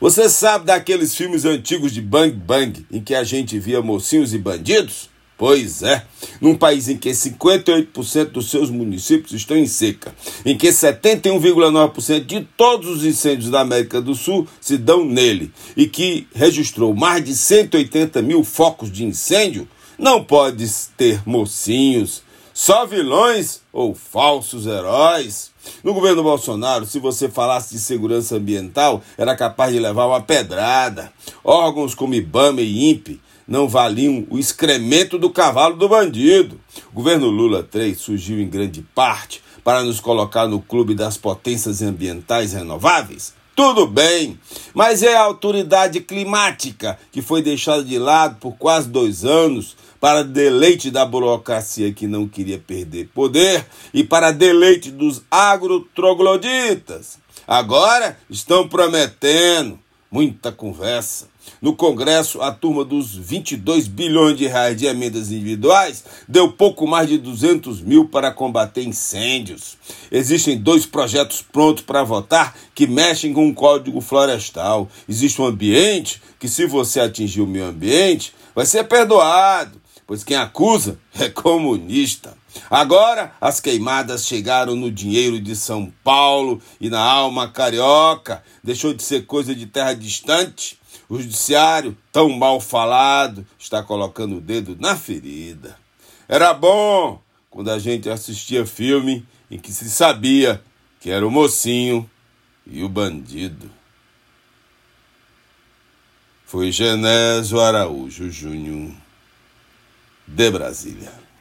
Você sabe daqueles filmes antigos de Bang Bang, em que a gente via mocinhos e bandidos? Pois é, num país em que 58% dos seus municípios estão em seca, em que 71,9% de todos os incêndios da América do Sul se dão nele, e que registrou mais de 180 mil focos de incêndio, não pode ter mocinhos, só vilões ou falsos heróis. No governo Bolsonaro, se você falasse de segurança ambiental, era capaz de levar uma pedrada. Órgãos como IBAMA e INPE não valiam o excremento do cavalo do bandido. O governo Lula III surgiu em grande parte para nos colocar no clube das potências ambientais renováveis. Tudo bem, mas é a autoridade climática que foi deixada de lado por quase 2 anos para deleite da burocracia que não queria perder poder e para deleite dos agrotrogloditas. Agora estão prometendo muita conversa. No Congresso, a turma dos 22 bilhões de reais de emendas individuais deu pouco mais de 200 mil para combater incêndios. Existem 2 projetos prontos para votar que mexem com o Código Florestal. Existe um ambiente que, se você atingir o meio ambiente, vai ser perdoado, pois quem acusa é comunista. Agora, as queimadas chegaram no dinheiro de São Paulo e na alma carioca. Deixou de ser coisa de terra distante. O judiciário, tão mal falado, está colocando o dedo na ferida. Era bom quando a gente assistia filme em que se sabia que era o mocinho e o bandido. Foi Genésio Araújo Júnior, de Brasília.